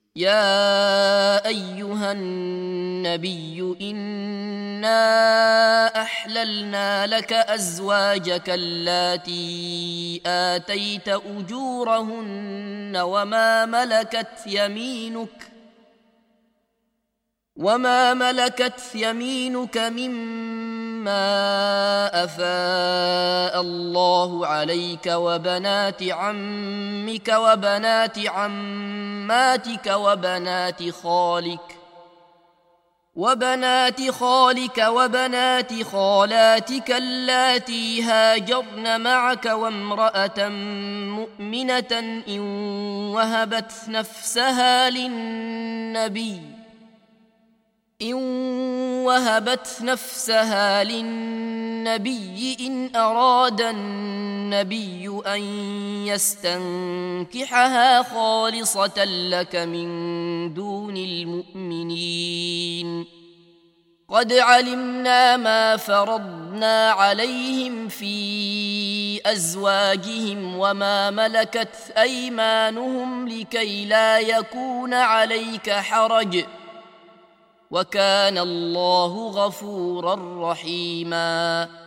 يا أيها النبي إنا أحللنا لك أزواجك اللاتي آتيت أجورهن وما ملكت يمينك مما أفاء الله عليك وبنات عمك وبنات عماتك وبنات خالك وبنات خالاتك اللاتي هاجرن معك وامرأة مؤمنة إن وهبت نفسها للنبي إن أراد النبي أن يستنكحها خالصة لك من دون المؤمنين. قد علمنا ما فرضنا عليهم في أزواجهم وما ملكت أيمانهم لكي لا يكون عليك حرج، وكان الله غفورا رحيما.